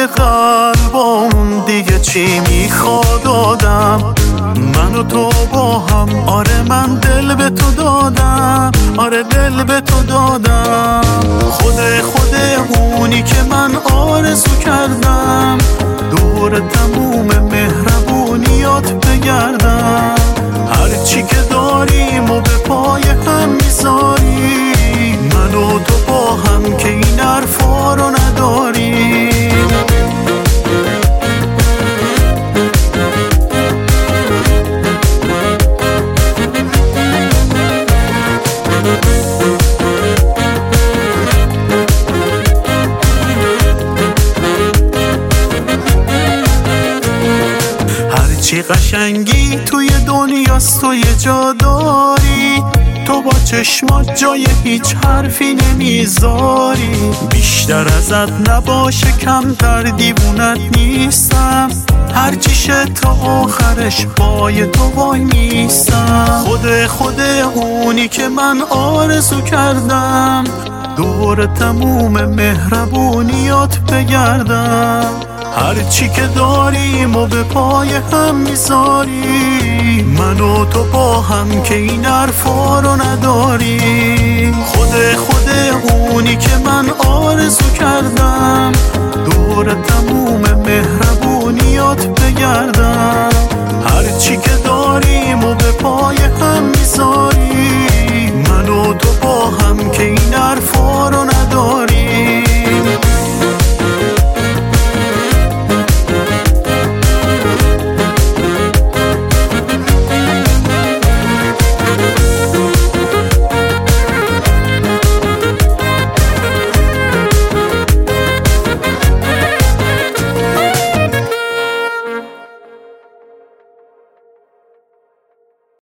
قلبمون دیگه چی میخواد آدم؟ من و تو با هم، آره من دل به تو دادم، آره دل به تو دادم. خود اونی که من آرزو کردم، دور تموم مهربونیات بگردم. هرچی که داریم و به پای هم میذاری، من و تو با هم که این حرفا رو نداریم. هرچی قشنگی توی دنیاست تو یه جا داری، تو با چشمات جای هیچ حرفی نمیذاری. بیشتر ازت نباشه کمتر دیوونت نیستم، هرچی شد تا آخرش پای تو وای میستم. خود اونی که من آرزو کردم، دور تموم مهربونیات بگردم. هرچی که داریم و به پای هم میذاری، من و تو با هم که این حرفا رو نداریم. خود اونی که من آرزو کردم، دور تموم مهربونیات بگردم. هرچی که داریم و به پای هم میذاری، من و تو با هم که این حرفا رو نداریم.